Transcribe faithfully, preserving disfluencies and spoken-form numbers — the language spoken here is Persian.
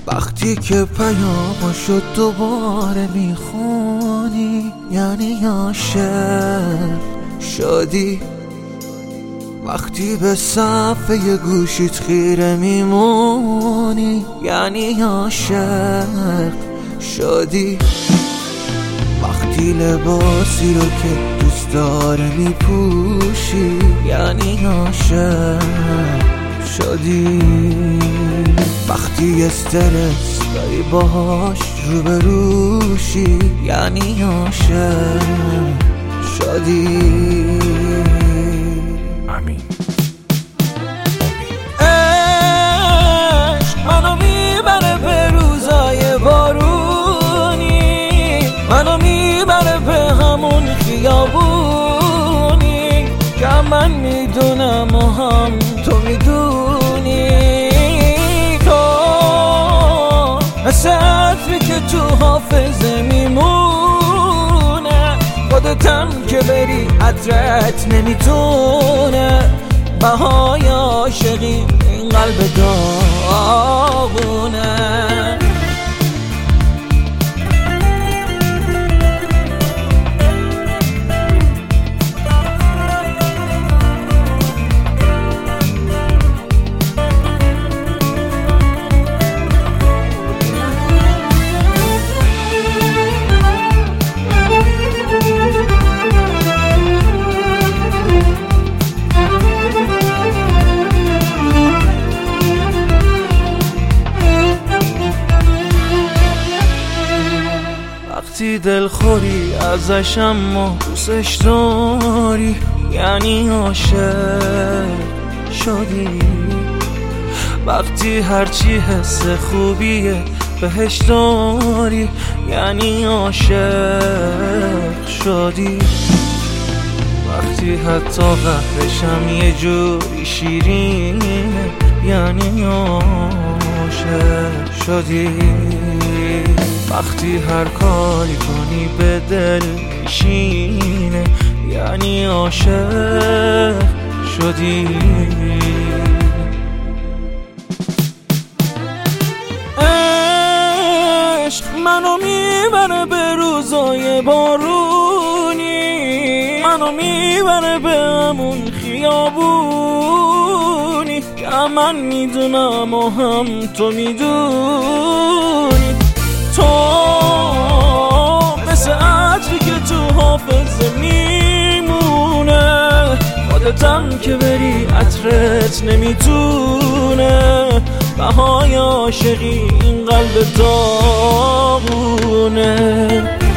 وقتی که پیامشو دوباره میخونی یعنی عاشق شدی. وقتی به صفحه گوشیت خیره میمونی یعنی عاشق شدی. وقتی لباسی رو که دوست داره میپوشی یعنی عاشق شدی. وقتی استرس داری باهاش روبروشی یعنی عاشق شدی. امین. عشق منو میبره به روزای بارونی، منو میبره به همون خیابونی که من میدونم و هم تو میدونی. تو مثل عطری که تو حافظه میمونه، خودتم که بری عطرت نمیتونه. بهای عاشقی این قلب داغونه. وقتی دلخوری ازش اما دوستش داری یعنی عاشق شدی. وقتی هرچی حس خوبیه بهش داری یعنی عاشق شدی. وقتی حتی قهرشم یه جوری شیرینه یعنی عاشق شدی. وقتی هر کاری کنی به دل میشینه یعنی عاشق شدی. عشق منو میبره به روزای بارونی، منو میبره به همون خیابونی که من میدونم و هم تو میدونی. تو مثل عطری که تو حافظه میمونه، خودتم که بری عطرت نمیتونه. بهای عاشقی این قلب داغونه.